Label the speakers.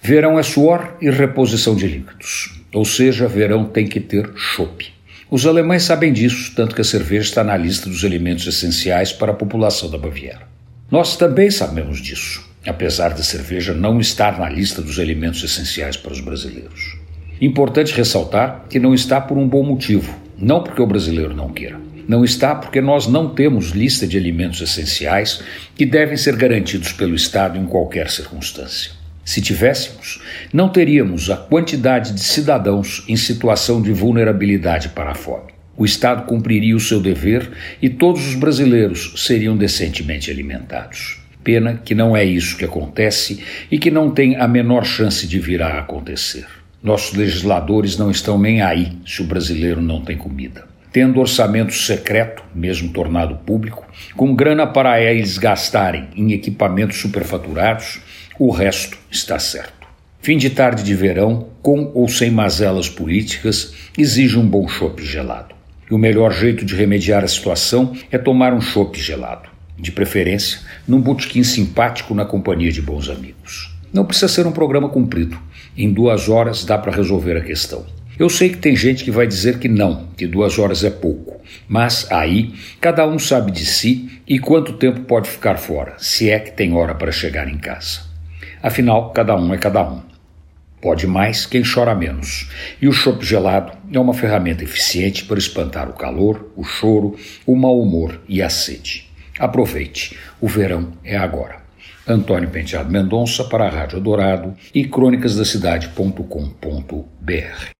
Speaker 1: Verão é suor e reposição de líquidos, ou seja, verão tem que ter chopp. Os alemães sabem disso, tanto que a cerveja está na lista dos alimentos essenciais para a população da Baviera. Nós também sabemos disso, apesar da cerveja não estar na lista dos alimentos essenciais para os brasileiros. Importante ressaltar que não está por um bom motivo, não porque o brasileiro não queira. Não está porque nós não temos lista de alimentos essenciais que devem ser garantidos pelo Estado em qualquer circunstância. Se tivéssemos, não teríamos a quantidade de cidadãos em situação de vulnerabilidade para a fome. O Estado cumpriria o seu dever e todos os brasileiros seriam decentemente alimentados. Pena que não é isso que acontece e que não tem a menor chance de vir a acontecer. Nossos legisladores não estão nem aí se o brasileiro não tem comida. Tendo orçamento secreto, mesmo tornado público, com grana para eles gastarem em equipamentos superfaturados, o resto está certo. Fim de tarde de verão, com ou sem mazelas políticas, exige um bom chopp gelado. E o melhor jeito de remediar a situação é tomar um chopp gelado, de preferência num botequim simpático na companhia de bons amigos. Não precisa ser um programa comprido. Em 2 horas dá para resolver a questão. Eu sei que tem gente que vai dizer que não, que 2 horas é pouco. Mas aí, cada um sabe de si e quanto tempo pode ficar fora, se é que tem hora para chegar em casa. Afinal, cada um é cada um. Pode mais quem chora menos. E o chopp gelado é uma ferramenta eficiente para espantar o calor, o choro, o mau humor e a sede. Aproveite, o verão é agora. Antônio Penteado Mendonça para a Rádio Dourado e crônicasdacidade.com.br.